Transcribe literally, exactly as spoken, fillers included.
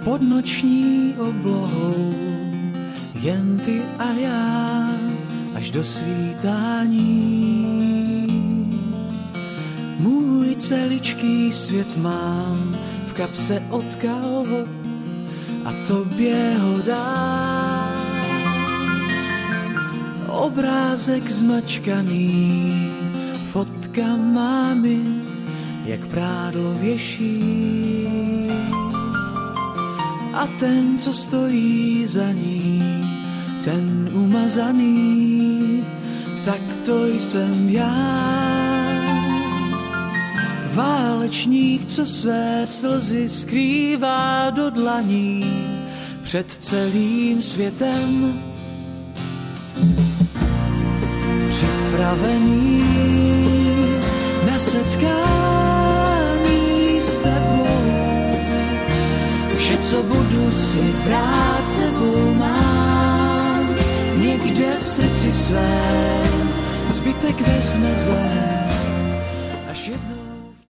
pod noční oblohou, jen ty a já, až do svítání. Můj celičký svět mám v kapse od kalhot a tobě ho dám. Obrázek zmačkaný, fotka mámy, jak prádlo věší. A ten, co stojí za ní, ten umazaný, tak to jsem já. Válečník, co své slzy skrývá do dlaní před celým světem. Připravený na setkání s tebou. Vše, co budu si brát sebou, mám někde v srdci svém. Zbytek vezme zem.